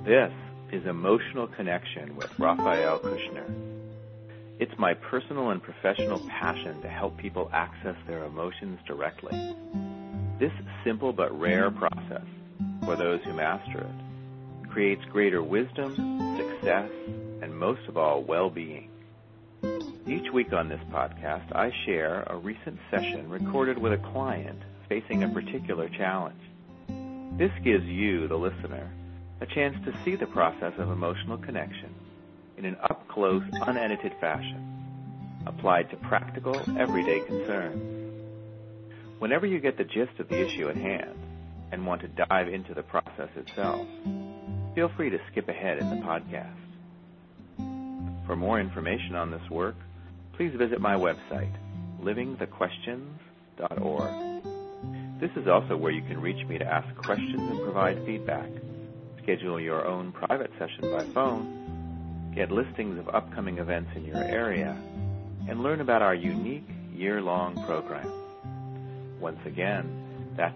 This is Emotional Connection with Raphael Kushner. It's my personal and professional passion to help people access their emotions directly. This simple but rare process, for those who master it, creates greater wisdom, success, and most of all, well-being. Each week on this podcast, I share a recent session recorded with a client facing a particular challenge. This gives you, the listener, a chance to see the process of emotional connection in an up-close, unedited fashion, applied to practical, everyday concerns. Whenever you get the gist of the issue at hand and want to dive into the process itself, feel free to skip ahead in the podcast. For more information on this work, please visit my website, livingthequestions.org. This is also where you can reach me to ask questions and provide feedback, schedule your own private session by phone, get listings of upcoming events in your area, and learn about our unique year-long program. Once again, that's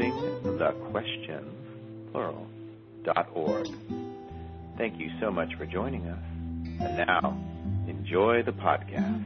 livingthequestions.org. Thank you so much for joining us. And now, enjoy the podcast.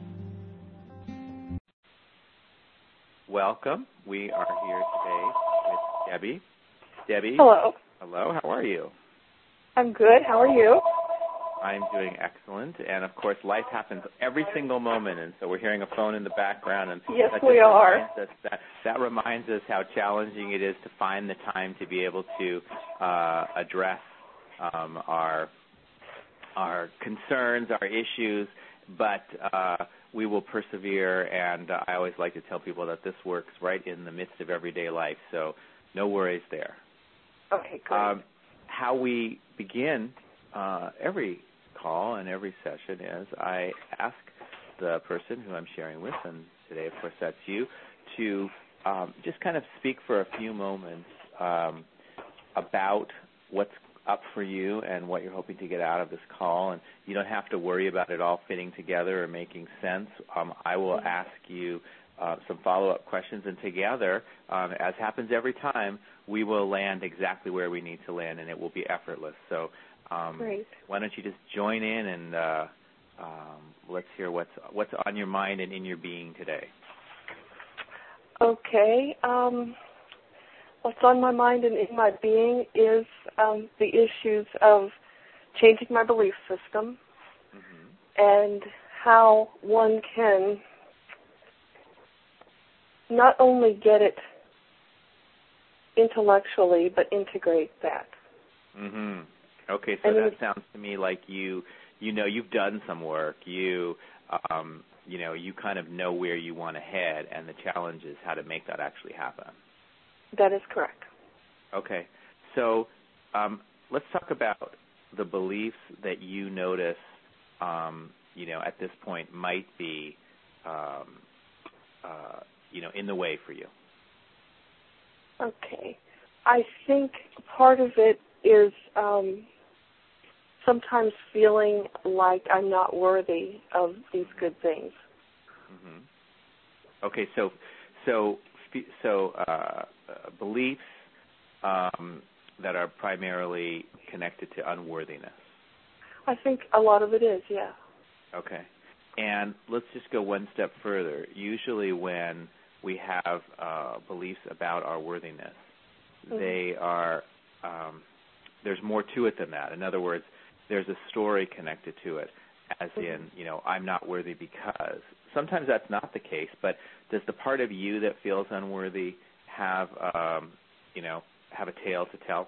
Welcome. We are here today with Debbie. Debbie. Hello. Hello. How are you? I'm good. How are you? I'm doing excellent. And, of course, life happens every single moment, and so we're hearing a phone in the background. And yes, we are. That reminds us how challenging it is to find the time to be able to address our concerns, our issues, but we will persevere, and I always like to tell people that this works right in the midst of everyday life, so no worries there. Okay, great. How we begin every call and every session is I ask the person who I'm sharing with, and today, of course, that's you, to just kind of speak for a few moments about what's up for you and what you're hoping to get out of this call, and you don't have to worry about it all fitting together or making sense. I will ask you some follow-up questions, and together, as happens every time, we will land exactly where we need to land, and it will be effortless. So great. Why don't you just join in, and let's hear what's on your mind and in your being today. Okay. What's on my mind and in my being is the issues of changing my belief system and how one can not only get it intellectually but integrate that. Mm-hmm. Okay, so that sounds to me like you've done some work. You kind of know where you want to head, and the challenge is how to make that actually happen. That is correct. Okay. So let's talk about the beliefs that you notice, at this point might be, in the way for you. Okay. I think part of it is sometimes feeling like I'm not worthy of these good things. Mm-hmm. Okay. So beliefs that are primarily connected to unworthiness. I think a lot of it is, yeah. Okay. And let's just go one step further. Usually when we have beliefs about our worthiness, they are, there's more to it than that. In other words, there's a story connected to it, as in, I'm not worthy because. Sometimes that's not the case, but does the part of you that feels unworthy have a tale to tell?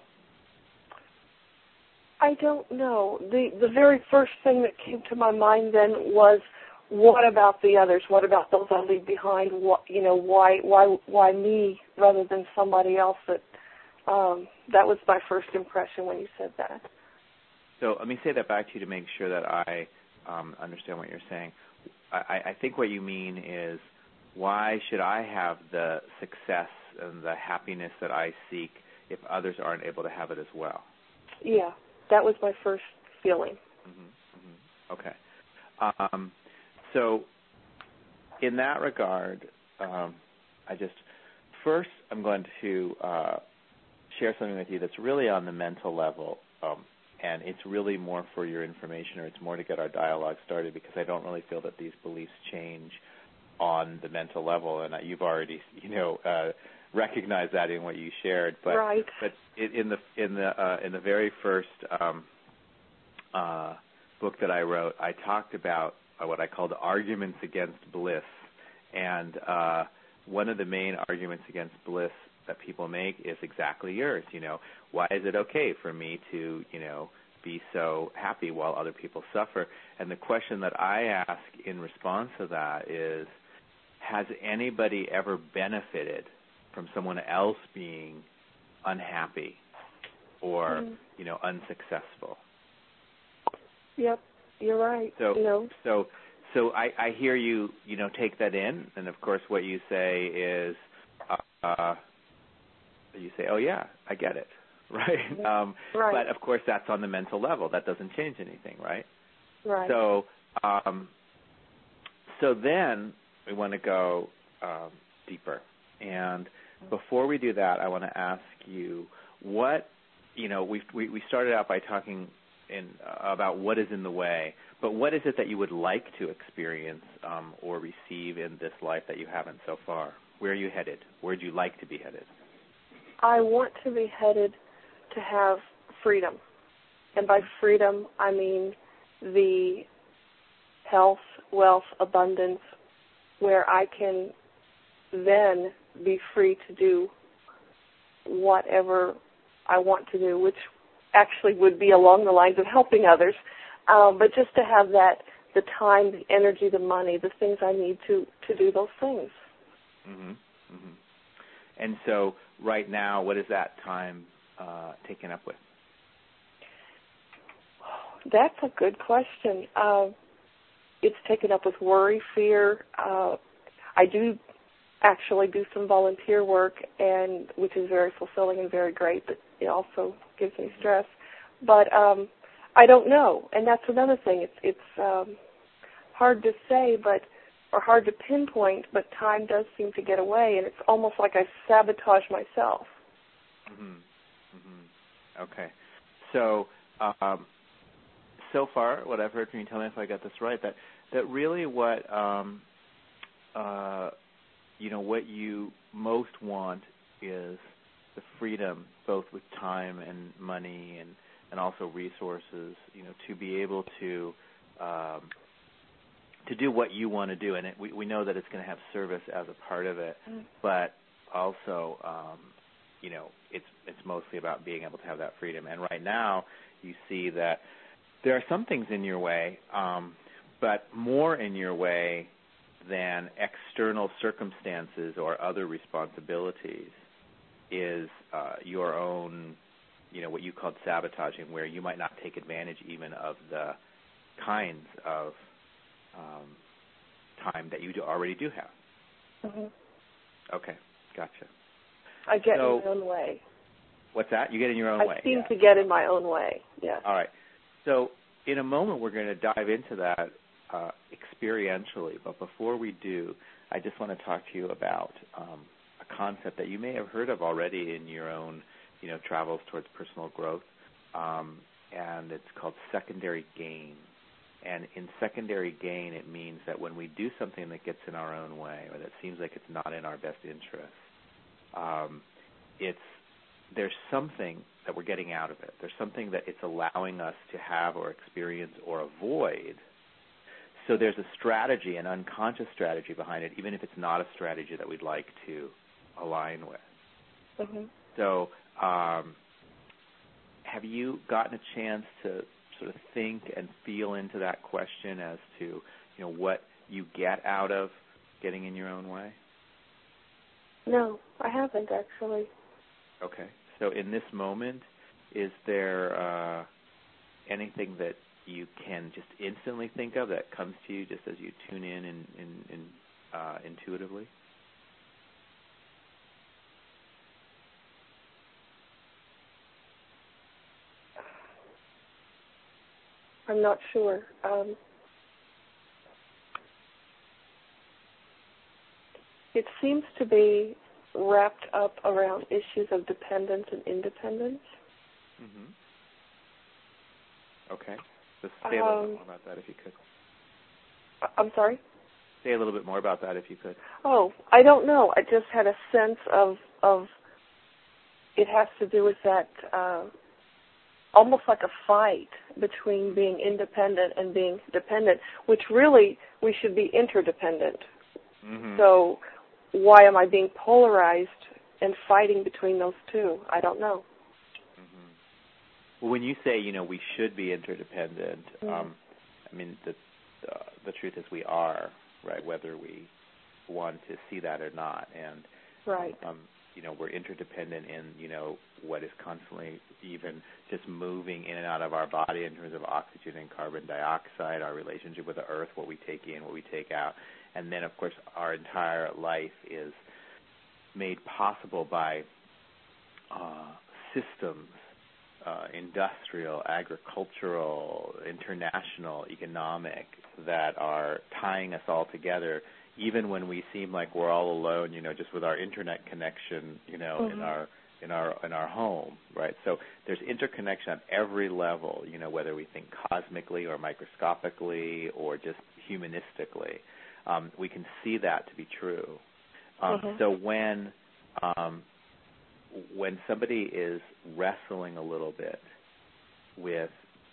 I don't know. The very first thing that came to my mind then was, what about the others? What about those I leave behind? Why me rather than somebody else? That was my first impression when you said that. So let me say that back to you to make sure that I understand what you're saying. I think what you mean is, why should I have the success and the happiness that I seek if others aren't able to have it as well? Yeah, that was my first feeling. Okay. So in that regard, I'm going to share something with you that's really on the mental level, and it's really more for your information, or it's more to get our dialogue started, because I don't really feel that these beliefs change on the mental level, and you've already, recognized that in what you shared. But right. But in the very first book that I wrote, I talked about what I called arguments against bliss, and one of the main arguments against bliss that people make is exactly yours. Why is it okay for me to, be so happy while other people suffer? And the question that I ask in response to that is, has anybody ever benefited from someone else being unhappy or, unsuccessful? Yep, you're right. So I hear you, take that in, and of course what you say is, you say, oh yeah, I get it, right? Right. But of course that's on the mental level. That doesn't change anything, right? Right. So then we want to go deeper. And before we do that, I want to ask you what, we started out by talking about what is in the way, but what is it that you would like to experience or receive in this life that you haven't so far? Where are you headed? Where would you like to be headed? I want to be headed to have freedom. And by freedom, I mean the health, wealth, abundance, where I can then be free to do whatever I want to do, which actually would be along the lines of helping others, but just to have the time, the energy, the money, the things I need to do those things. Mm-hmm. Mm-hmm. And so right now, what is that time taken up with? That's a good question. It's taken up with worry, fear. I do actually do some volunteer work, and which is very fulfilling and very great, but it also gives me stress. But I don't know, and that's another thing. It's hard to say, or hard to pinpoint, but time does seem to get away, and it's almost like I sabotage myself. Mm-hmm. Mm-hmm. Okay. So, so far, what I've heard from you, tell me if I got this right, that really what what you most want is the freedom, both with time and money and also resources, to be able to do what you want to do. And we know that it's going to have service as a part of it, but also, it's mostly about being able to have that freedom. And right now, you see that there are some things in your way, but more in your way than external circumstances or other responsibilities is your own, what you called sabotaging, where you might not take advantage even of the kinds of time that you already do have. Mm-hmm. Okay, gotcha. I get in my own way. What's that? You get in your own way? I seem to get in my own way, yes. All right. So in a moment, we're going to dive into that experientially. But before we do, I just want to talk to you about a concept that you may have heard of already in your own, travels towards personal growth, and it's called secondary gain. And in secondary gain, it means that when we do something that gets in our own way or that seems like it's not in our best interest, there's something that we're getting out of it. There's something that it's allowing us to have or experience or avoid. So there's a strategy, an unconscious strategy behind it, even if it's not a strategy that we'd like to align with. Mm-hmm. So have you gotten a chance to sort of think and feel into that question as to, what you get out of getting in your own way? No, I haven't actually. Okay. So in this moment, is there anything that you can just instantly think of that comes to you just as you tune in intuitively? I'm not sure. It seems to be wrapped up around issues of dependence and independence. Mm-hmm. Okay. Just say a little bit more about that if you could. I'm sorry? Say a little bit more about that if you could. Oh, I don't know. I just had a sense of it has to do with that almost like a fight between being independent and being dependent, which really we should be interdependent. Mm-hmm. So why am I being polarized and fighting between those two? I don't know. Mm-hmm. Well, when you say, we should be interdependent, mm-hmm. I mean, the truth is we are, right, whether we want to see that or not. And, right. We're interdependent in, what is constantly even just moving in and out of our body in terms of oxygen and carbon dioxide, our relationship with the earth, what we take in, what we take out. And then, of course, our entire life is made possible by systems, industrial, agricultural, international, economic, that are tying us all together, even when we seem like we're all alone, just with our internet connection, mm-hmm. in our home, right? So there's interconnection on every level, whether we think cosmically or microscopically or just humanistically. We can see that to be true. Mm-hmm. So when somebody is wrestling a little bit with,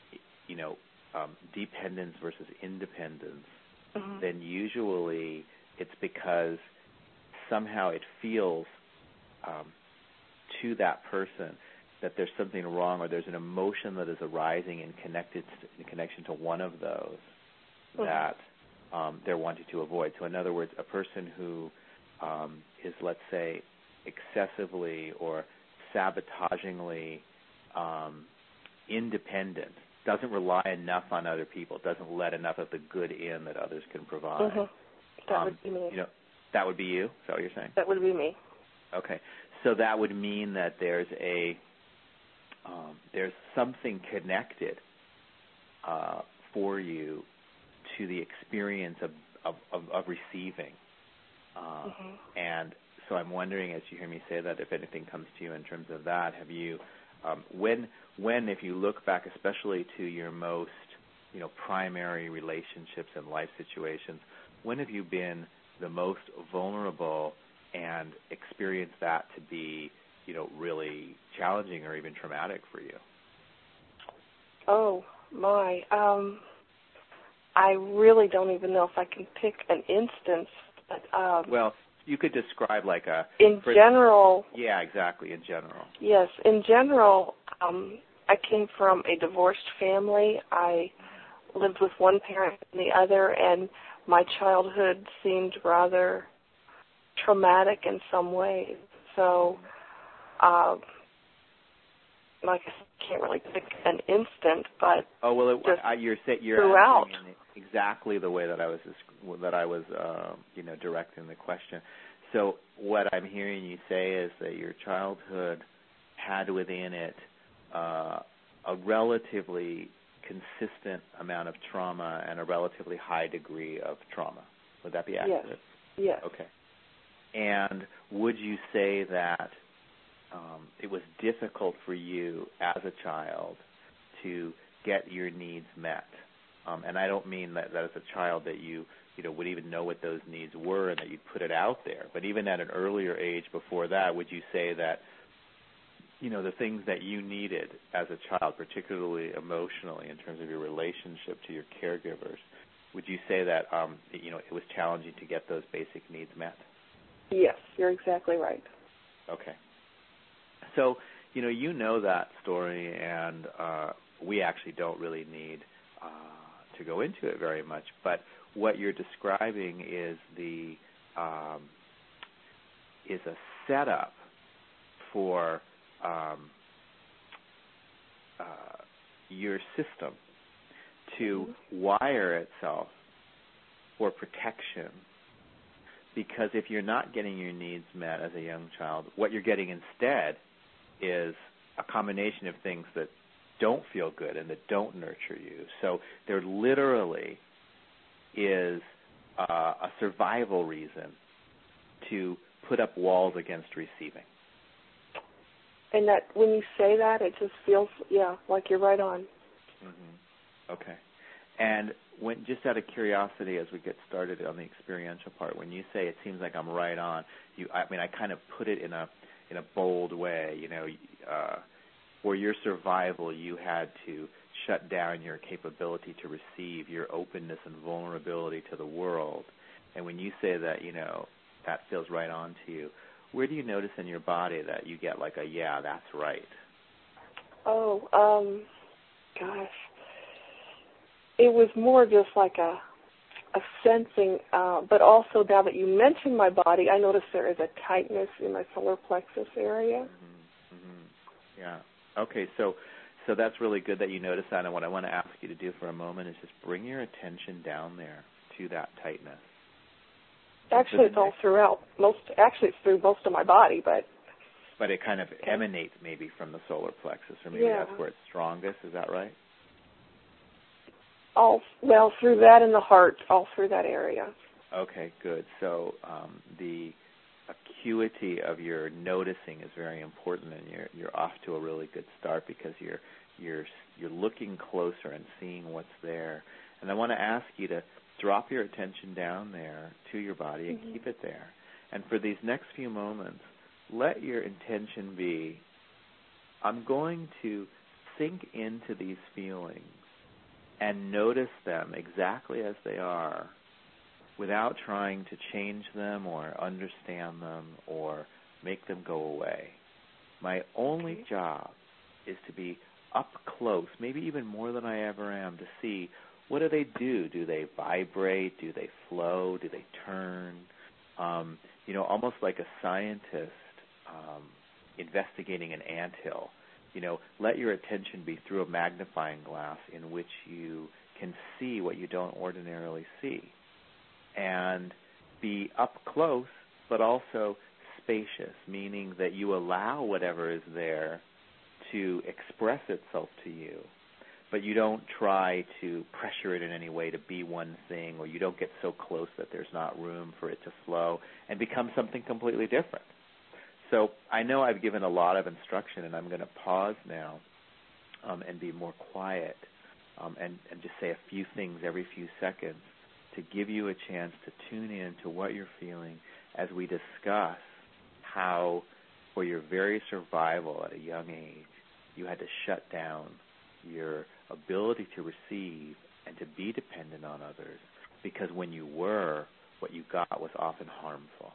dependence versus independence, mm-hmm. then usually it's because somehow it feels to that person that there's something wrong, or there's an emotion that is arising in connection to one of those mm-hmm. that they're wanting to avoid. So in other words, a person who is, let's say, excessively or sabotagingly independent, doesn't rely enough on other people, doesn't let enough of the good in that others can provide. Mm-hmm. That would be me. That would be you? Is that what you're saying? That would be me. Okay. So that would mean that there's something connected for you to the experience of receiving. Mm-hmm. And so I'm wondering, as you hear me say that, if anything comes to you in terms of that, have you, when if you look back, especially to your most, primary relationships and life situations, when have you been the most vulnerable and experienced that to be, really challenging or even traumatic for you? Oh, my. I really don't even know if I can pick an instance. But, well, you could describe like general. Yeah, exactly, in general. Yes, in general, I came from a divorced family. I lived with one parent and the other, and my childhood seemed rather traumatic in some ways. So, like I can't really pick an instant, but you're throughout. answering exactly the way that I was directing the question. So what I'm hearing you say is that your childhood had within it a relatively consistent amount of trauma and a relatively high degree of trauma. Would that be accurate? Yes. Okay. And would you say that it was difficult for you as a child to get your needs met? And I don't mean that as a child that you would even know what those needs were and that you'd put it out there. But even at an earlier age before that, would you say that, the things that you needed as a child, particularly emotionally in terms of your relationship to your caregivers, would you say that, it was challenging to get those basic needs met? Yes, you're exactly right. Okay. So, you know that story, and we actually don't really need to go into it very much. But what you're describing is is a setup for your system to wire itself for protection. Because if you're not getting your needs met as a young child, what you're getting instead is a combination of things that don't feel good and that don't nurture you. So there literally is a survival reason to put up walls against receiving. And that when you say that, it just feels, like you're right on. Mm-hmm. Okay. And when, just out of curiosity, as we get started on the experiential part, when you say it seems like I'm right on, I kind of put it in a bold way. For your survival, you had to shut down your capability to receive, your openness and vulnerability to the world. And when you say that, that feels right on to you, where do you notice in your body that you get like a, yeah, that's right? Oh, gosh. It was more just like a sensing, but also now that you mention my body, I notice there is a tightness in my solar plexus area. Mm-hmm. Mm-hmm. Yeah. Okay, so that's really good that you notice that, and what I want to ask you to do for a moment is just bring your attention down there to that tightness. Actually, it's all throughout. It's through most of my body, but it kind of emanates maybe from the solar plexus, or maybe that's where it's strongest. Is that right? Through that and the heart, all through that area. Okay, good. So the acuity of your noticing is very important, and you're off to a really good start because you're looking closer and seeing what's there. And I want to ask you to drop your attention down there to your body and keep it there. And for these next few moments, let your intention be, I'm going to sink into these feelings and notice them exactly as they are without trying to change them or understand them or make them go away. My only job is to be up close, maybe even more than I ever am, to see what do they do? Do they vibrate? Do they flow? Do they turn? Almost like a scientist investigating an anthill. Let your attention be through a magnifying glass in which you can see what you don't ordinarily see. And be up close, but also spacious, meaning that you allow whatever is there to express itself to you, but you don't try to pressure it in any way to be one thing, or you don't get so close that there's not room for it to flow and become something completely different. So I know I've given a lot of instruction, and I'm going to pause now and be more quiet and just say a few things every few seconds to give you a chance to tune in to what you're feeling as we discuss how, for your very survival at a young age, you had to shut down your ability to receive and to be dependent on others, because when you were, what you got was often harmful,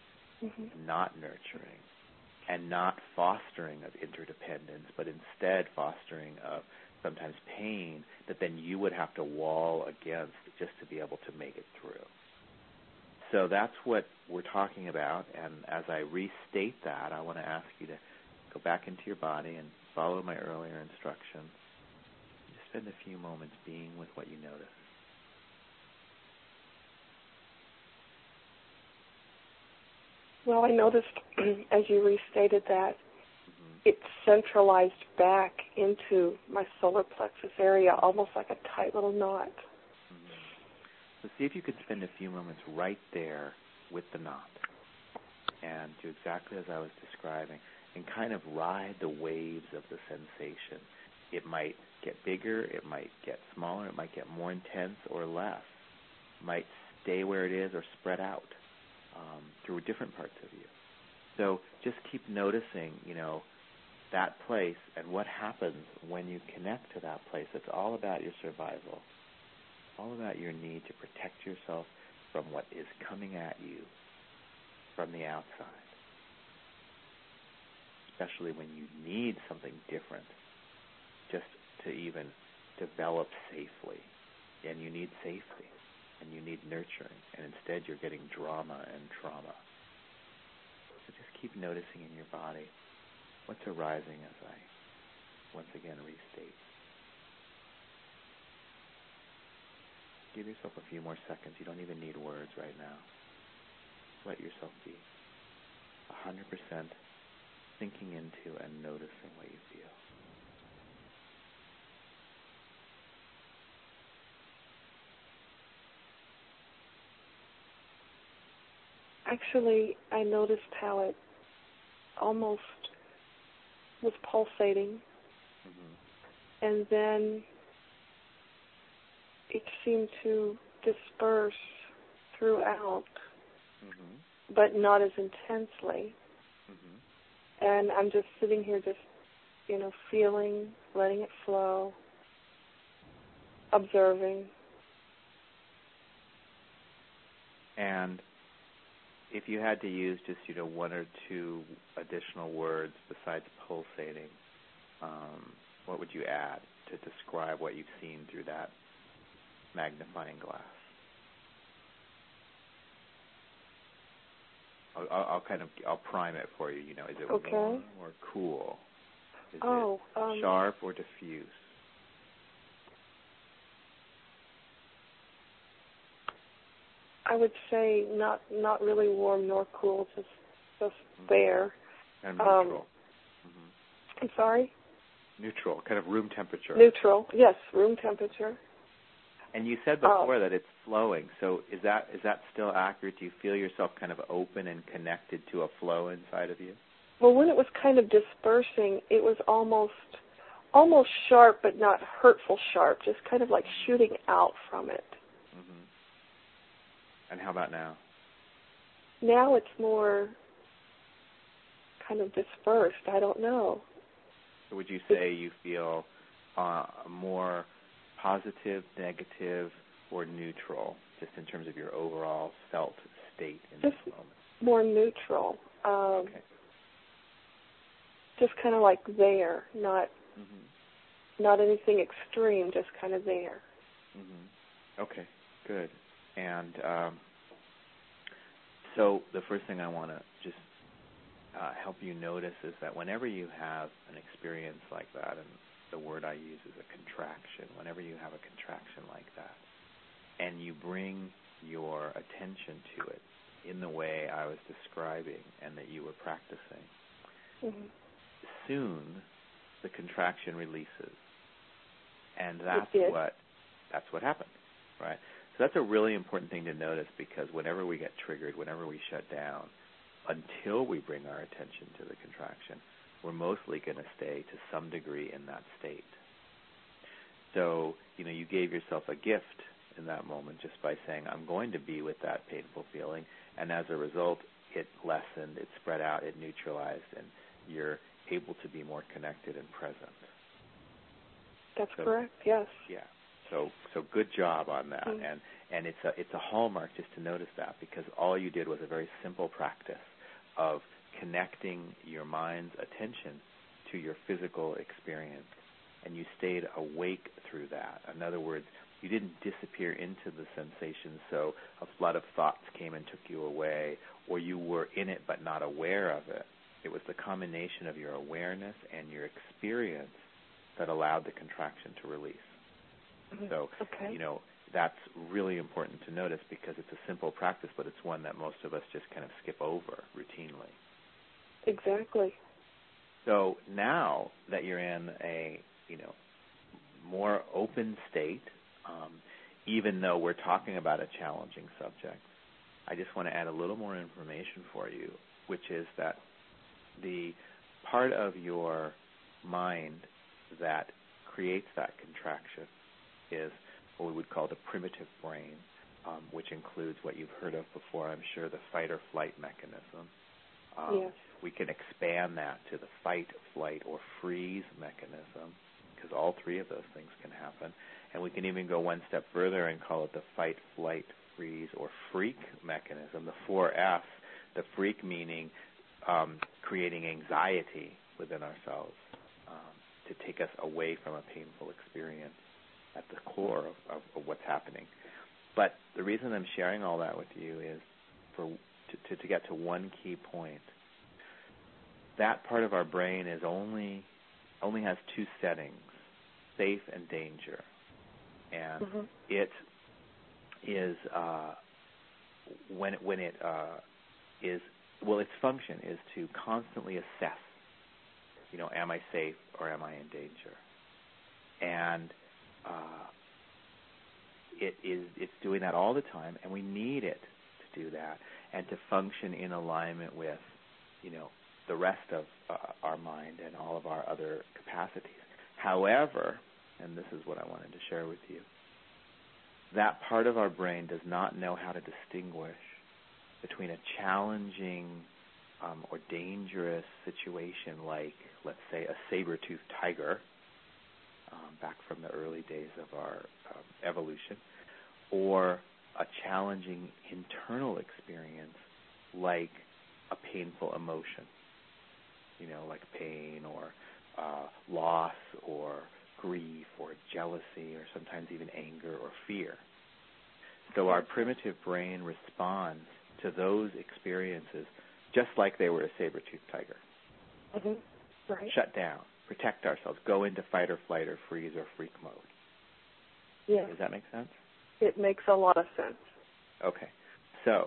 not nurturing, and not fostering of interdependence, but instead fostering of sometimes pain that then you would have to wall against just to be able to make it through. So that's what we're talking about, and as I restate that, I want to ask you to go back into your body and follow my earlier instructions. Just spend a few moments being with what you notice. Well, I noticed as you restated that it centralized back into my solar plexus area, almost like a tight little knot. So see if you could spend a few moments right there with the knot and do exactly as I was describing and kind of ride the waves of the sensation. It might get bigger, it might get smaller, it might get more intense or less. It might stay where it is or spread out through different parts of you. So just keep noticing, that place and what happens when you connect to that place. It's all about your survival, all about your need to protect yourself from what is coming at you from the outside, especially when you need something different just to even develop safely. And you need safety, and you need nurturing, and instead you're getting drama and trauma. So just keep noticing in your body what's arising as I once again restate. Give yourself a few more seconds. You don't even need words right now. Let yourself be 100% sinking into and noticing what you feel. Actually, I noticed how it almost was pulsating, and then it seemed to disperse throughout, but not as intensely. And I'm just sitting here just, feeling, letting it flow, observing. And if you had to use just, one or two additional words besides pulsating, what would you add to describe what you've seen through that magnifying glass? I'll prime it for you. Is it warm or cool? Is it sharp or diffuse? I would say not really warm nor cool, just there. And neutral. I'm sorry? Neutral, kind of room temperature. Neutral, yes, room temperature. And you said before that it's flowing. So is that still accurate? Do you feel yourself kind of open and connected to a flow inside of you? Well, when it was kind of dispersing, it was almost sharp, but not hurtful sharp, just kind of like shooting out from it. And how about now? Now it's more kind of dispersed. I don't know. So would you say you feel more positive, negative, or neutral, just in terms of your overall felt state in this moment? More neutral. Just kind of like there, not anything extreme, just kind of there. Okay, good. And so the first thing I want to just help you notice is that whenever you have an experience like that, and the word I use is a contraction, whenever you have a contraction like that, and you bring your attention to it in the way I was describing and that you were practicing, soon the contraction releases. And that's what happened, right? So that's a really important thing to notice, because whenever we get triggered, whenever we shut down, until we bring our attention to the contraction, we're mostly going to stay to some degree in that state. So, you gave yourself a gift in that moment just by saying, I'm going to be with that painful feeling, and as a result, it lessened, it spread out, it neutralized, and you're able to be more connected and present. That's correct, yes. Yeah. So good job on that. And it's a hallmark just to notice that, because all you did was a very simple practice of connecting your mind's attention to your physical experience, and you stayed awake through that. In other words, you didn't disappear into the sensation, so a flood of thoughts came and took you away, or you were in it but not aware of it. It was the combination of your awareness and your experience that allowed the contraction to release. So, that's really important to notice, because it's a simple practice, but it's one that most of us just kind of skip over routinely. Exactly. So now that you're in a, more open state, even though we're talking about a challenging subject, I just want to add a little more information for you, which is that the part of your mind that creates that contraction is what we would call the primitive brain, which includes what you've heard of before, I'm sure, the fight or flight mechanism. Yes. We can expand that to the fight, flight, or freeze mechanism, because all three of those things can happen. And we can even go one step further and call it the fight, flight, freeze, or freak mechanism, the 4F, the freak meaning creating anxiety within ourselves to take us away from a painful experience at the core of what's happening. But the reason I'm sharing all that with you is to get to one key point. That part of our brain is only has two settings, safe and danger. And it is when it is, its function is to constantly assess, am I safe or am I in danger? And it's doing that all the time, and we need it to do that. and to function in alignment with, the rest of our mind and all of our other capacities. However, and this is what I wanted to share with you, that part of our brain does not know how to distinguish between a challenging or dangerous situation like, let's say, a saber-toothed tiger, back from the early days of our evolution, or a challenging internal experience like a painful emotion, like pain or loss or grief or jealousy or sometimes even anger or fear. So our primitive brain responds to those experiences just like they were a saber-toothed tiger. Mm-hmm. Right. Shut down, protect ourselves, go into fight or flight or freeze or freak mode. Yes. Does that make sense? It makes a lot of sense. Okay. So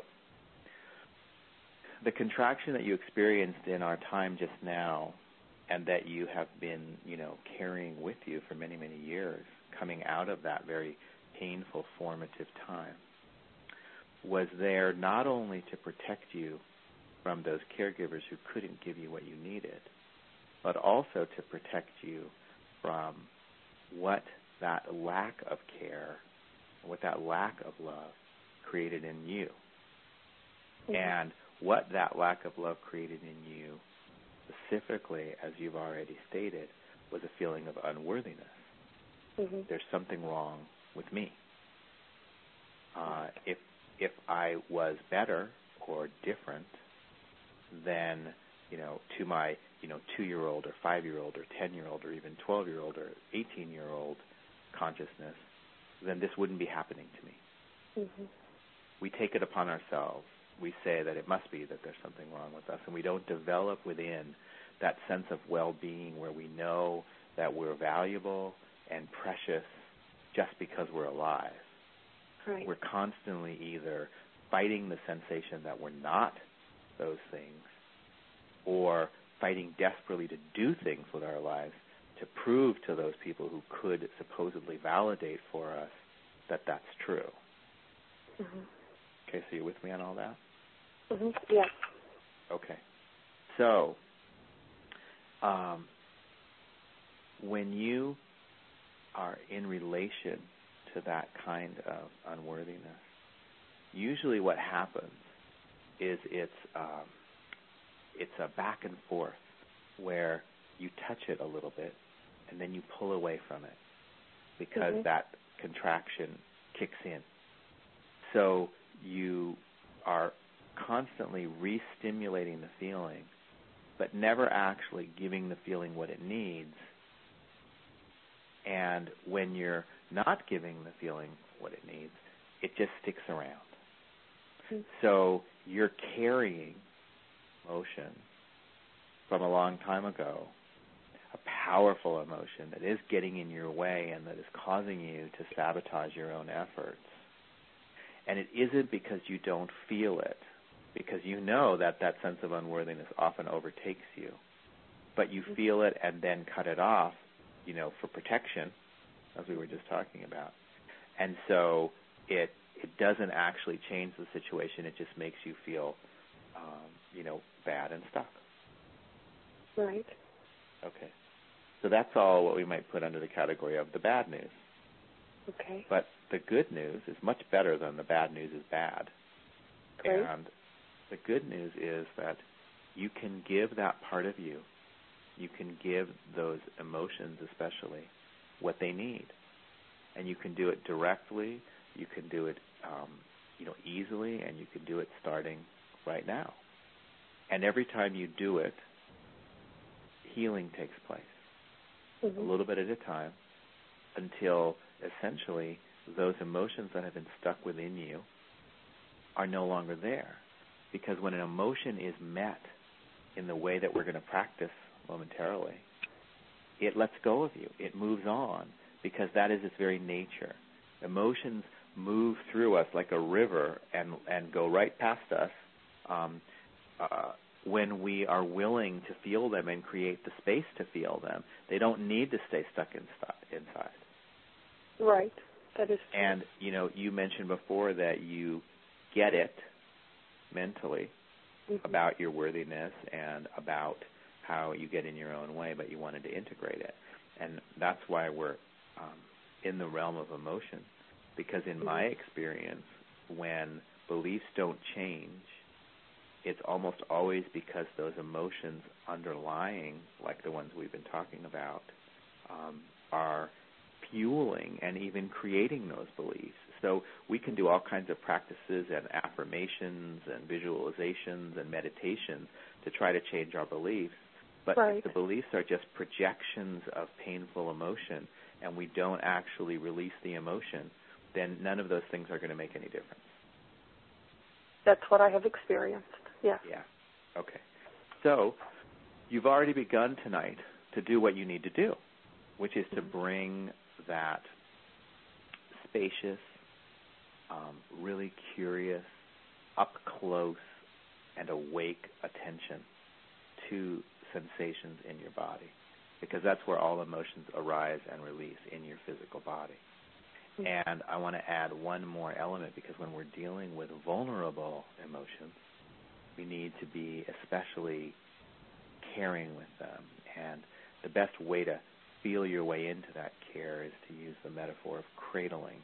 the contraction that you experienced in our time just now and that you have been, carrying with you for many, many years, coming out of that very painful formative time, was there not only to protect you from those caregivers who couldn't give you what you needed, but also to protect you from what that lack of care, what that lack of love created in you. Mm-hmm. And what that lack of love created in you, specifically, as you've already stated, was a feeling of unworthiness. Mm-hmm. There's something wrong with me. If I was better or different than, to my, 2-year-old or 5-year-old or 10-year-old or even 12-year-old or 18-year-old consciousness, then this wouldn't be happening to me. Mm-hmm. We take it upon ourselves. We say that it must be that there's something wrong with us, and we don't develop within that sense of well-being where we know that we're valuable and precious just because we're alive. Right. We're constantly either fighting the sensation that we're not those things or fighting desperately to do things with our lives to prove to those people who could supposedly validate for us that that's true. Mm-hmm. Okay, so you're with me on all that? Mm-hmm. Yes. Okay. So, when you are in relation to that kind of unworthiness, usually what happens is it's a back and forth where you touch it a little bit and then you pull away from it because mm-hmm. that contraction kicks in. So you are constantly re-stimulating the feeling, but never actually giving the feeling what it needs. And when you're not giving the feeling what it needs, it just sticks around. Mm-hmm. So you're carrying emotion from a long time ago, a powerful emotion that is getting in your way and that is causing you to sabotage your own efforts. And it isn't because you don't feel it, because you know that that sense of unworthiness often overtakes you. But you feel it and then cut it off, for protection, as we were just talking about. And so it doesn't actually change the situation. It just makes you feel, bad and stuck. Right. Okay. So that's all what we might put under the category of the bad news. Okay. But the good news is much better than the bad news is bad. Great. And the good news is that you can give that part of you, you can give those emotions especially what they need. And you can do it directly, you can do it easily, and you can do it starting right now. And every time you do it, healing takes place, mm-hmm. a little bit at a time, until essentially those emotions that have been stuck within you are no longer there. Because when an emotion is met in the way that we're going to practice momentarily, it lets go of you. It moves on, because that is its very nature. Emotions move through us like a river and go right past us when we are willing to feel them and create the space to feel them. They don't need to stay stuck inside. Right. That is true. And, you mentioned before that you get it mentally about your worthiness and about how you get in your own way, but you wanted to integrate it. And that's why we're in the realm of emotion, because in my experience, when beliefs don't change, it's almost always because those emotions underlying, like the ones we've been talking about, are fueling and even creating those beliefs. So we can do all kinds of practices and affirmations and visualizations and meditations to try to change our beliefs. But if the beliefs are just projections of painful emotion and we don't actually release the emotion, then none of those things are going to make any difference. That's what I have experienced, yes. Yeah, okay. So you've already begun tonight to do what you need to do, which is to bring that spacious, really curious, up close and awake attention to sensations in your body, because that's where all emotions arise and release, in your physical body. And I want to add one more element, because when we're dealing with vulnerable emotions, we need to be especially caring with them. And the best way to feel your way into that care is to use the metaphor of cradling,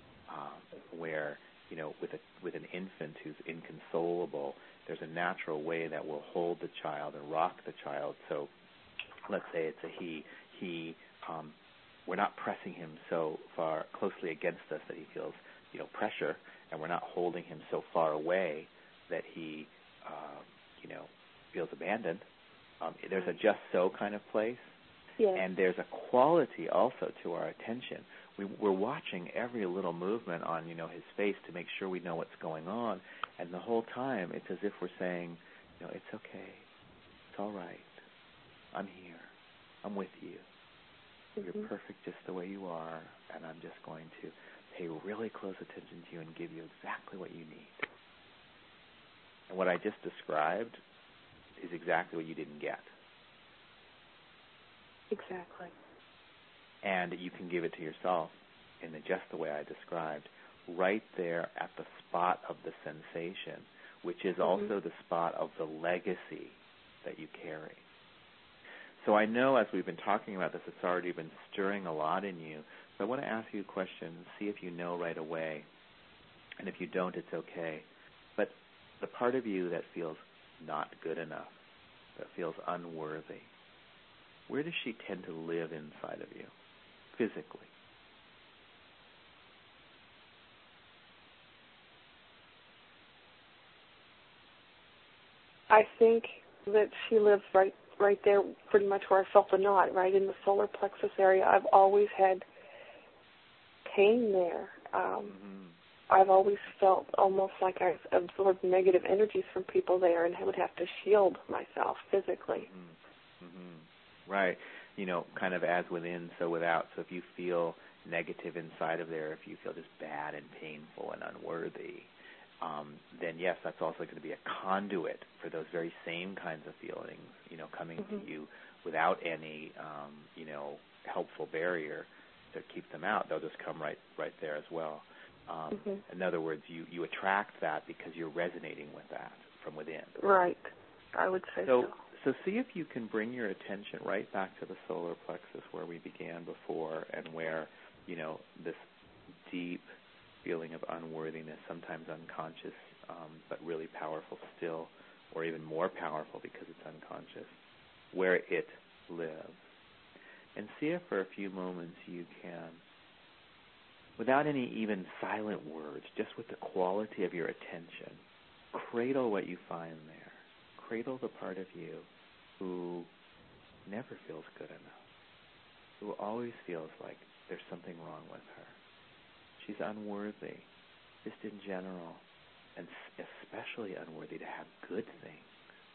where, you know, with an infant who's inconsolable, there's a natural way that will hold the child and rock the child. So let's say it's a he. We're not pressing him so far closely against us that he feels, you know, pressure, and we're not holding him so far away that he, feels abandoned. There's a just so kind of place. Yes. And there's a quality also to our attention. We're watching every little movement on, you know, his face to make sure we know what's going on. And the whole time it's as if we're saying, you know, it's okay. It's all right. I'm here. I'm with you. You're perfect just the way you are, and I'm just going to pay really close attention to you and give you exactly what you need. And what I just described is exactly what you didn't get. Exactly. And you can give it to yourself in just the way I described, right there at the spot of the sensation, which is also the spot of the legacy that you carry. So I know as we've been talking about this, it's already been stirring a lot in you. So I want to ask you a question and see if you know right away. And if you don't, it's okay. But the part of you that feels not good enough, that feels unworthy, where does she tend to live inside of you, physically? I think that she lives right there, pretty much where I felt the knot, right in the solar plexus area. I've always had pain there. I've always felt almost like I've absorbed negative energies from people there, and I would have to shield myself physically. Right. You know, kind of as within, so without. So if you feel negative inside of there, if you feel just bad and painful and unworthy, then yes, that's also going to be a conduit for those very same kinds of feelings, you know, coming to you without any, helpful barrier to keep them out. They'll just come right there as well. In other words, you attract that because you're resonating with that from within. Right. I would say so. So see if you can bring your attention right back to the solar plexus where we began before, and where, you know, this deep feeling of unworthiness, sometimes unconscious, but really powerful still, or even more powerful because it's unconscious, where it lives. And see if for a few moments you can, without any even silent words, just with the quality of your attention, cradle what you find there. Cradle the part of you who never feels good enough, who always feels like there's something wrong with her. She's unworthy, just in general, and especially unworthy to have good things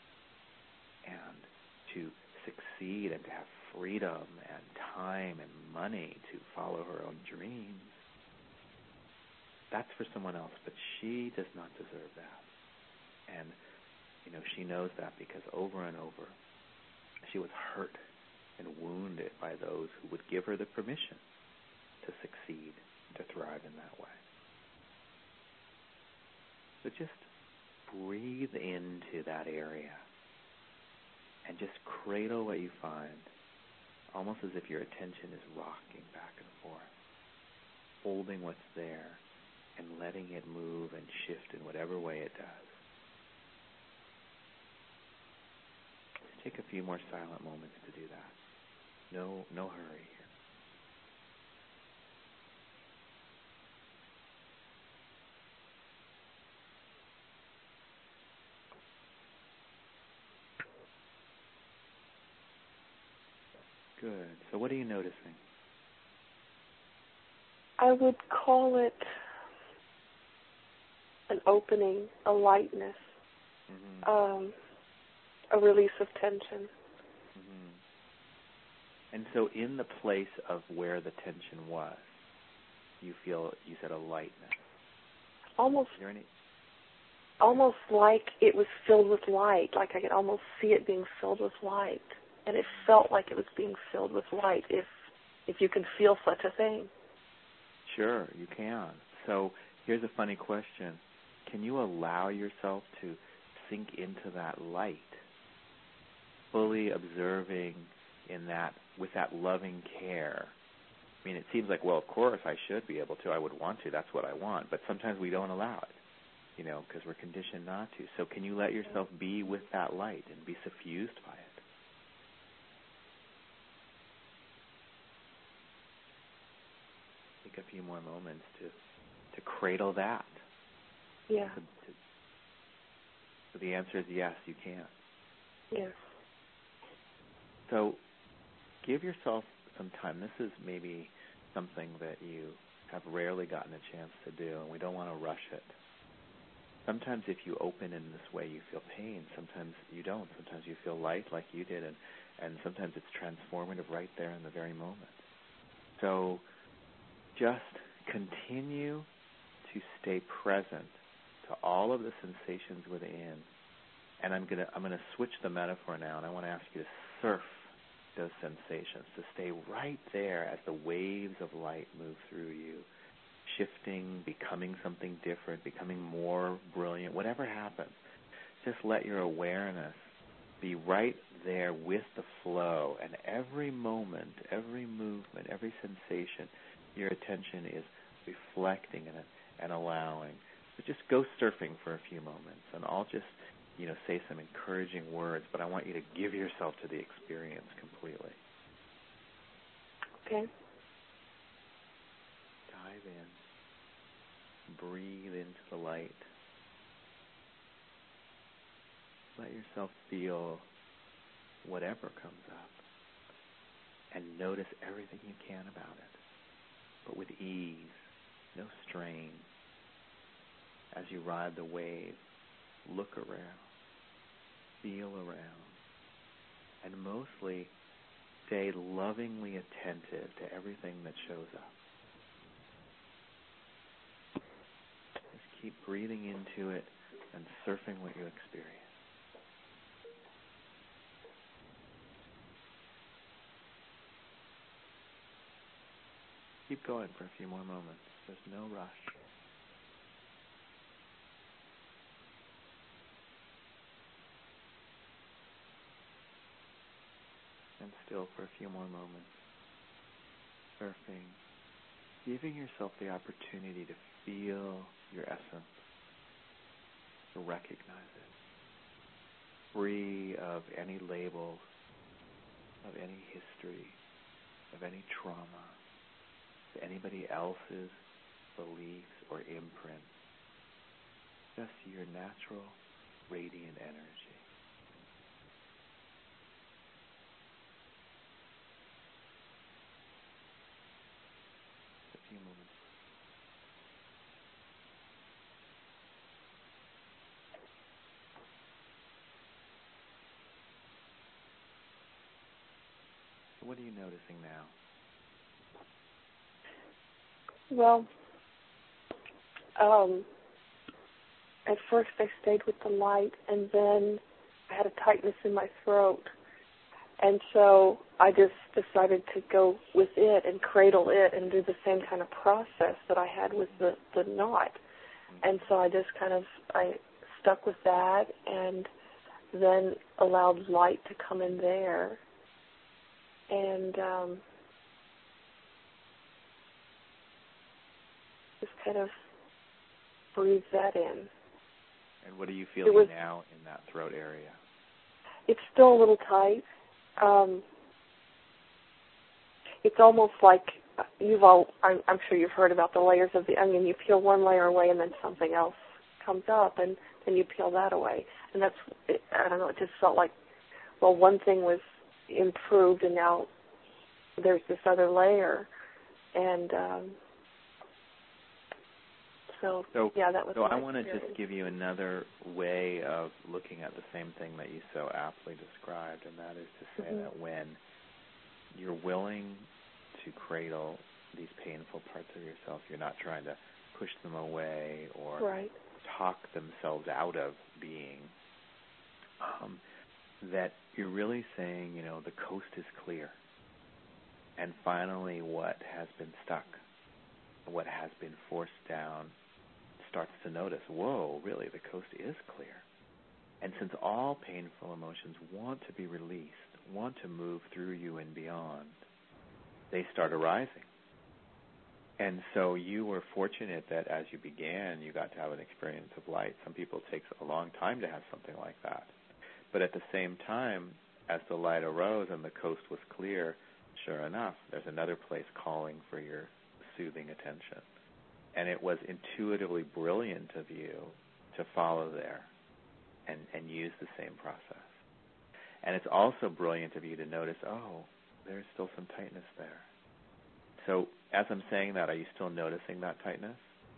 and to succeed and to have freedom and time and money to follow her own dreams. That's for someone else, but she does not deserve that. And, you know, she knows that because over and over she was hurt and wounded by those who would give her the permission to succeed, to thrive in that way. So just breathe into that area and just cradle what you find, almost as if your attention is rocking back and forth, holding what's there and letting it move and shift in whatever way it does. Just take a few more silent moments to do that. No hurry here. Good. So what are you noticing? I would call it an opening, a lightness, a release of tension. Mm-hmm. And so in the place of where the tension was, you said a lightness. Almost Is there any? Almost like it was filled with light, like I could almost see it being filled with light. And it felt like it was being filled with light, if you can feel such a thing. Sure, you can. So here's a funny question. Can you allow yourself to sink into that light, fully observing in that, with that loving care? I mean, it seems like, well, of course I should be able to. I would want to. That's what I want. But sometimes we don't allow it, because we're conditioned not to. So can you let yourself be with that light and be suffused by it? Take a few more moments to cradle that. Yeah. So the answer is yes, you can. Yes. So give yourself some time. This is maybe something that you have rarely gotten a chance to do, and we don't want to rush it. Sometimes if you open in this way, you feel pain. Sometimes you don't. Sometimes you feel light like you did, and sometimes it's transformative right there in the very moment. So just continue to stay present to all of the sensations within. And I'm gonna switch the metaphor now, and I want to ask you to surf those sensations, to stay right there as the waves of light move through you, shifting, becoming something different, becoming more brilliant, whatever happens. Just let your awareness be right there with the flow, and every moment, every movement, every sensation, your attention is reflecting and allowing. So just go surfing for a few moments, and I'll just, say some encouraging words, but I want you to give yourself to the experience completely. Okay. Dive in. Breathe into the light. Let yourself feel whatever comes up, and notice everything you can about it, but with ease, no strain. As you ride the wave, look around, feel around, and mostly stay lovingly attentive to everything that shows up. Just keep breathing into it and surfing what you experience. Keep going for a few more moments. There's no rush. And still for a few more moments. Surfing. Giving yourself the opportunity to feel your essence, to recognize it. Free of any labels, of any history, of any trauma, of anybody else's beliefs or imprints. Just your natural, radiant energy. A few moments. So what are you noticing now? Well, at first I stayed with the light, and then I had a tightness in my throat. And so I just decided to go with it and cradle it and do the same kind of process that I had with the knot. And so I stuck with that, and then allowed light to come in there, and just kind of breathe that in. And what are you feeling now in that throat area? It's still a little tight. It's almost like I'm sure you've heard about the layers of the onion. You peel one layer away and then something else comes up, and then you peel that away. And I don't know, it just felt like, well, one thing was improved and now there's this other layer. And so yeah, that was So I want to just give you another way of looking at the same thing that you so aptly described, and that is to say that when you're willing to cradle these painful parts of yourself, you're not trying to push them away or talk themselves out of being, that you're really saying, the coast is clear. And finally what has been stuck, what has been forced down, starts to notice, whoa, really, the coast is clear. And since all painful emotions want to be released, want to move through you and beyond, they start arising. And so you were fortunate that as you began, you got to have an experience of light. Some people it takes a long time to have something like that. But at the same time, as the light arose and the coast was clear, sure enough, there's another place calling for your soothing attention. And it was intuitively brilliant of you to follow there and use the same process. And it's also brilliant of you to notice, oh, there's still some tightness there. So as I'm saying that, are you still noticing that tightness?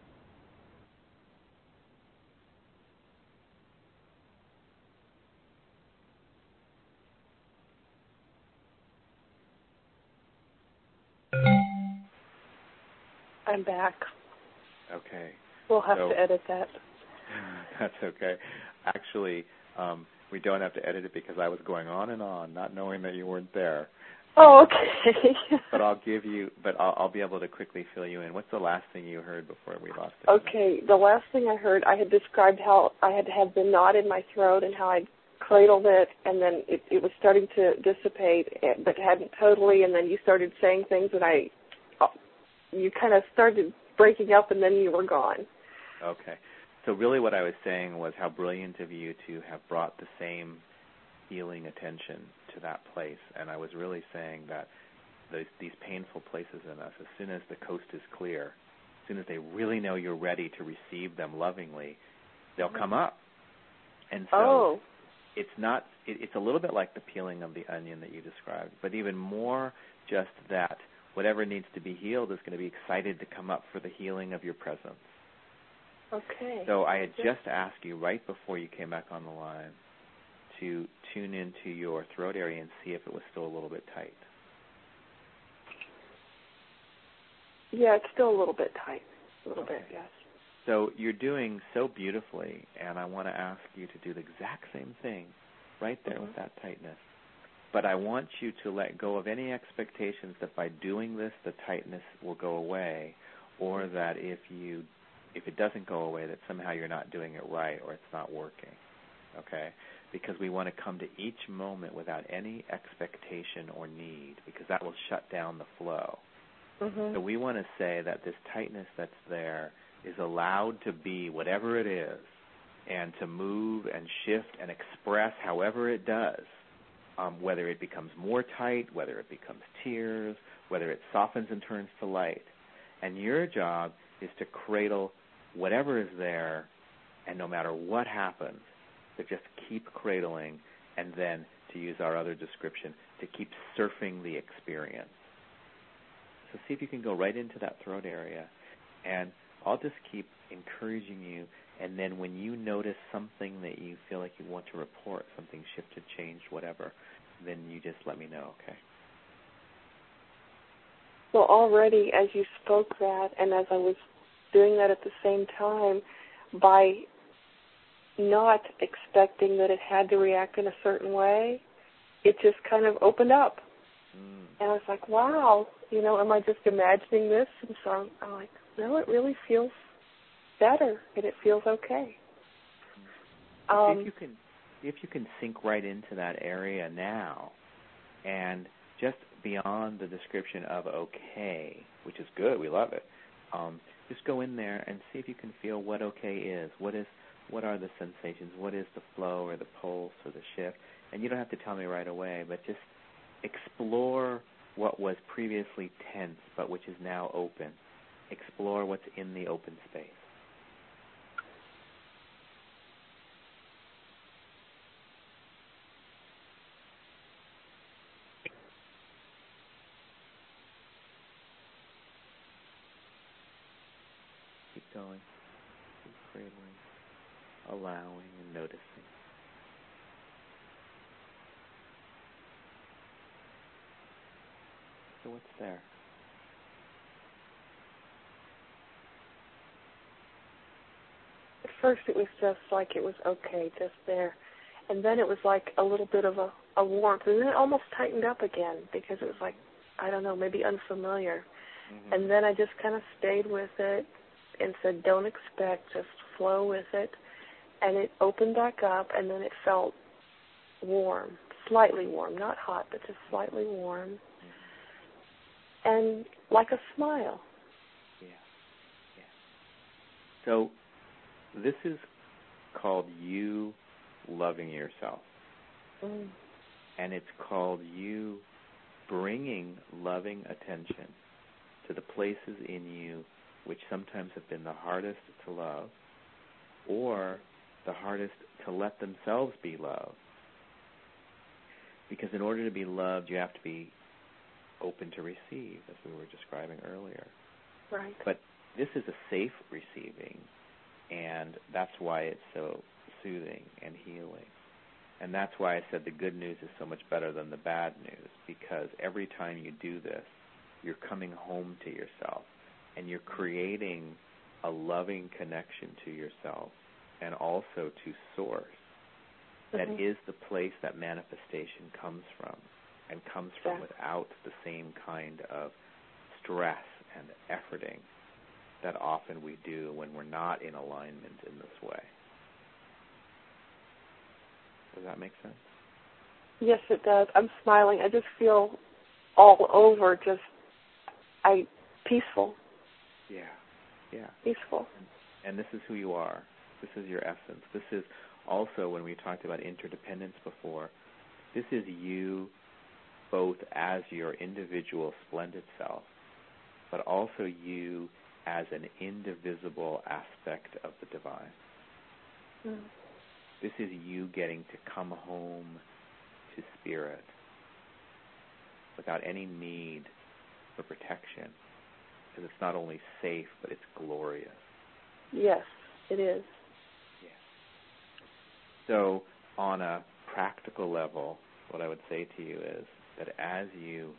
I'm back. Okay. We'll have to edit that. That's okay. Actually, we don't have to edit it because I was going on and on, not knowing that you weren't there. Oh, okay. But I'll be able to quickly fill you in. What's the last thing you heard before we lost it? Okay, the last thing I heard, I had described how I had the knot in my throat and how I cradled it, and then it was starting to dissipate, but hadn't totally, and then you started saying things, and you kind of started breaking up, and then you were gone. Okay. So really what I was saying was how brilliant of you to have brought the same healing attention to that place. And I was really saying that these painful places in us, as soon as the coast is clear, as soon as they really know you're ready to receive them lovingly, they'll come up. And so it's a little bit like the peeling of the onion that you described, but even more just that whatever needs to be healed is going to be excited to come up for the healing of your presence. Okay. So I had just asked you right before you came back on the line to tune into your throat area and see if it was still a little bit tight. Yeah, it's still a little bit tight. A little bit, yes. So you're doing so beautifully, and I want to ask you to do the exact same thing right there with that tightness. But I want you to let go of any expectations that by doing this, the tightness will go away, or that if it doesn't go away, that somehow you're not doing it right or it's not working, okay? Because we want to come to each moment without any expectation or need, because that will shut down the flow. So we want to say that this tightness that's there is allowed to be whatever it is and to move and shift and express however it does, whether it becomes more tight, whether it becomes tears, whether it softens and turns to light. And your job is to cradle whatever is there, and no matter what happens, to just keep cradling, and then, to use our other description, to keep surfing the experience. So see if you can go right into that throat area, and I'll just keep encouraging you, and then when you notice something that you feel like you want to report, something shifted, changed, whatever, then you just let me know, okay? Well, already as you spoke that, and as I was doing that at the same time, by not expecting that it had to react in a certain way, it just kind of opened up. And I was like, wow, am I just imagining this? And so I'm like, no, it really feels better, and it feels okay. if you can sink right into that area now, and just beyond the description of okay, which is good, we love it. Just go in there and see if you can feel what okay is. What are the sensations? What is the flow or the pulse or the shift? And you don't have to tell me right away, but just explore what was previously tense but which is now open. Explore what's in the open space. Keep going. Keep cradling, allowing and noticing. So what's there? At first it was just like it was okay, just there. And then it was like a little bit of a warmth. And then it almost tightened up again because it was like, I don't know, maybe unfamiliar. Mm-hmm. And then I just kind of stayed with it and said, don't expect, just flow with it. And it opened back up, and then it felt warm, slightly warm, not hot, but just slightly warm. And like a smile. Yeah. So this is called you loving yourself. Mm. And it's called you bringing loving attention to the places in you which sometimes have been the hardest to love or the hardest to let themselves be loved. Because in order to be loved, you have to be open to receive, as we were describing earlier. Right. But this is a safe receiving, and that's why it's so soothing and healing. And that's why I said the good news is so much better than the bad news, because every time you do this, you're coming home to yourself, and you're creating a loving connection to yourself and also to Source. Mm-hmm. That is the place that manifestation comes from, and comes from without the same kind of stress and efforting that often we do when we're not in alignment in this way. Does that make sense? Yes, it does. I'm smiling. I just feel all over peaceful. Yeah. Peaceful. And this is who you are. This is your essence. This is also, when we talked about interdependence before, this is you both as your individual splendid self, but also you as an indivisible aspect of the divine. Mm. This is you getting to come home to spirit without any need for protection, because it's not only safe, but it's glorious. Yes, it is. Yeah. So on a practical level, what I would say to you is that as you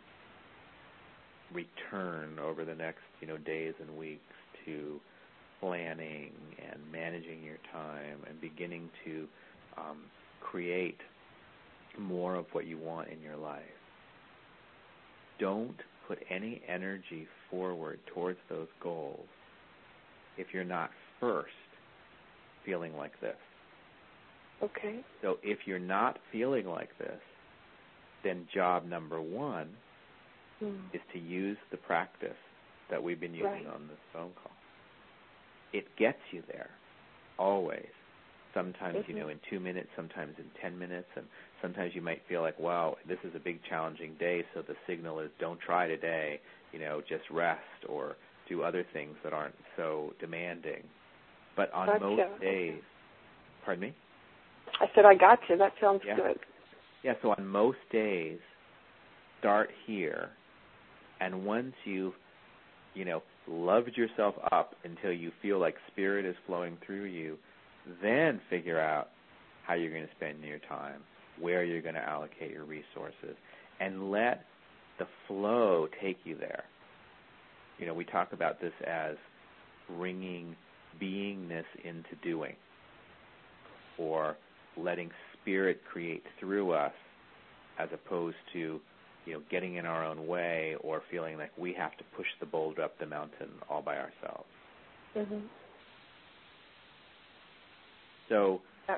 return over the next, days and weeks to planning and managing your time and beginning to create more of what you want in your life, don't put any energy forward towards those goals if you're not first feeling like this. Okay. So if you're not feeling like this, then job number one is to use the practice that we've been using on this phone call. It gets you there, always. Sometimes, in 2 minutes, sometimes in 10 minutes, and sometimes you might feel like, wow, this is a big challenging day, so the signal is don't try today, just rest or do other things that aren't so demanding. But on most days, pardon me? I said, I got you. That sounds good. Yeah, so on most days, start here, and once you've, loved yourself up until you feel like spirit is flowing through you, then figure out how you're going to spend your time, where you're going to allocate your resources, and let the flow take you there. We talk about this as bringing beingness into doing, or letting spirit create through us, as opposed to, getting in our own way or feeling like we have to push the boulder up the mountain all by ourselves. Mm-hmm. So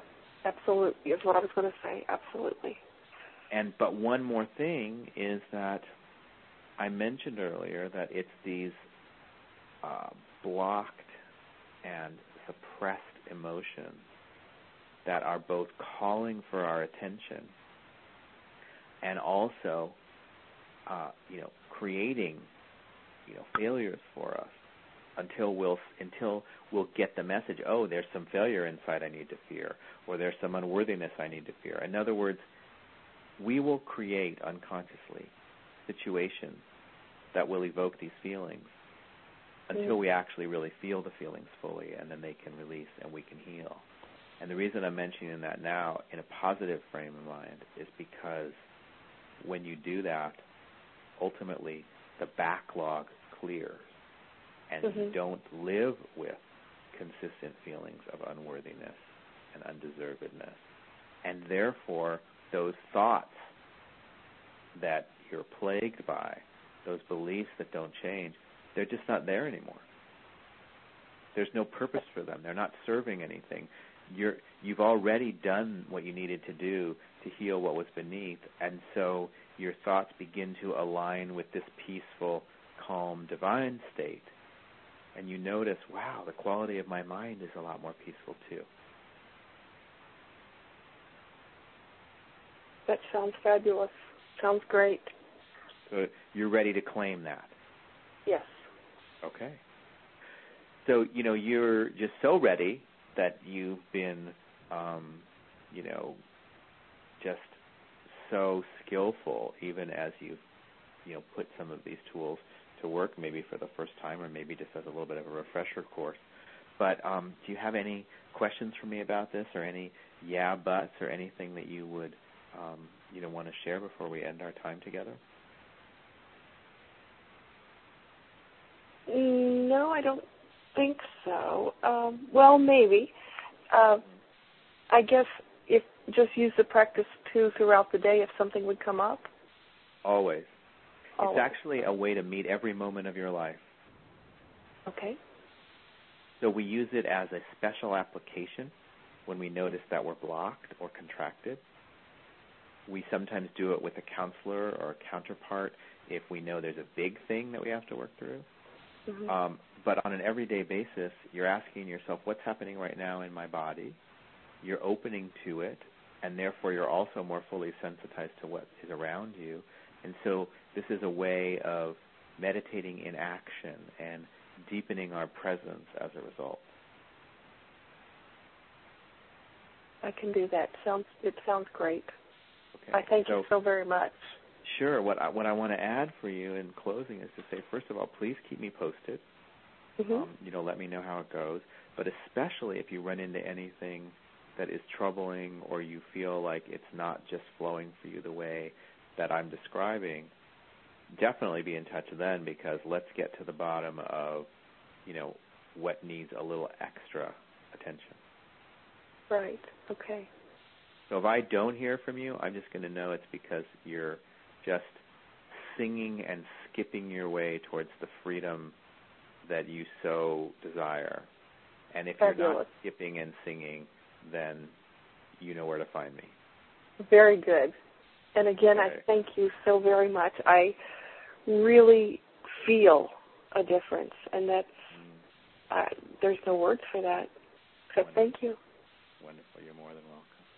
Absolutely, is what I was going to say. Absolutely. But one more thing is that I mentioned earlier that it's these blocked and suppressed emotions that are both calling for our attention and also, creating, failures for us until we'll get the message. Oh, there's some failure inside I need to fear, or there's some unworthiness I need to fear. In other words, we will create unconsciously situations that will evoke these feelings until we actually really feel the feelings fully, and then they can release and we can heal. And the reason I'm mentioning that now in a positive frame of mind is because when you do that, ultimately the backlog clears, and you don't live with consistent feelings of unworthiness and undeservedness. And therefore, those thoughts that you're plagued by, those beliefs that don't change, they're just not there anymore. There's no purpose for them. They're not serving anything. You've already done what you needed to do to heal what was beneath, and so your thoughts begin to align with this peaceful, calm, divine state. And you notice, wow, the quality of my mind is a lot more peaceful too. That sounds fabulous. Sounds great. So you're ready to claim that? Yes. Okay. So, you're just so ready that you've been, just so skillful, even as you've, put some of these tools to work, maybe for the first time, or maybe just as a little bit of a refresher course. But do you have any questions for me about this, or any buts, or anything that you would, want to share before we end our time together? No, I don't think so. Well, maybe. I guess if just use the practice too throughout the day if something would come up. Always. It's actually a way to meet every moment of your life. Okay. So we use it as a special application when we notice that we're blocked or contracted. We sometimes do it with a counselor or a counterpart if we know there's a big thing that we have to work through. Mm-hmm. But on an everyday basis, you're asking yourself, what's happening right now in my body? You're opening to it, and therefore you're also more fully sensitized to what is around you. And so this is a way of meditating in action and deepening our presence as a result. I can do that. It sounds great. Okay. I thank you so very much. Sure. What I want to add for you in closing is to say, first of all, please keep me posted. Mm-hmm. Let me know how it goes. But especially if you run into anything that is troubling, or you feel like it's not just flowing for you the way that I'm describing, definitely be in touch then, because let's get to the bottom of, what needs a little extra attention. Right. Okay. So if I don't hear from you, I'm just going to know it's because you're just singing and skipping your way towards the freedom that you so desire. And if you're not skipping and singing, then you know where to find me. Very good. And again, I thank you so very much. I really feel a difference, and that's there's no words for that. So thank you. Wonderful. You're more than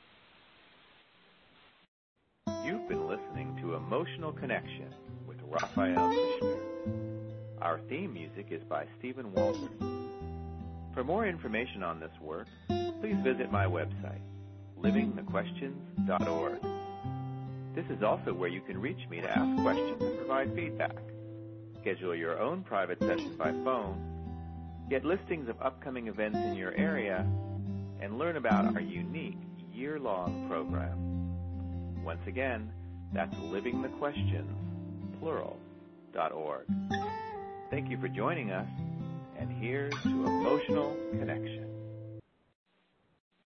welcome. You've been listening to Emotional Connection with Raphael Kushner. Our theme music is by Stephen Walter. For more information on this work, please visit my website, livingthequestions.org. This is also where you can reach me to ask questions and provide feedback. Schedule your own private session by phone, get listings of upcoming events in your area, and learn about our unique year-long program. Once again, that's livingthequestions, plural.org. Thank you for joining us, and here's to Emotional Connection.